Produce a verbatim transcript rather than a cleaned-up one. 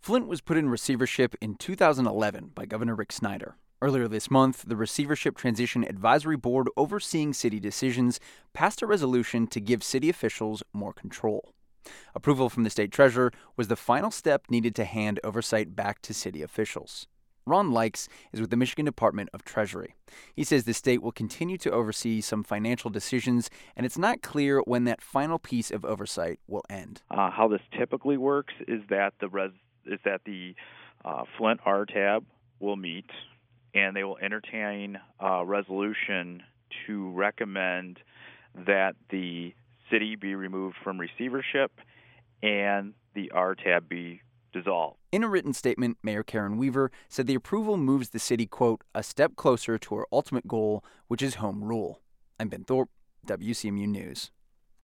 Flint was put in receivership in two thousand eleven by Governor Rick Snyder. Earlier this month, the Receivership Transition Advisory Board overseeing city decisions passed a resolution to give city officials more control. Approval from the state treasurer was the final step needed to hand oversight back to city officials. Ron Likes is with the Michigan Department of Treasury. He says the state will continue to oversee some financial decisions, and it's not clear when that final piece of oversight will end. Uh, how this typically works is that the res- is that the uh, Flint R T A B will meet, and they will entertain a resolution to recommend that the city be removed from receivership and the R T A B be dissolved. In a written statement, Mayor Karen Weaver said the approval moves the city, quote, a step closer to our ultimate goal, which is home rule. I'm Ben Thorpe, W C M U News.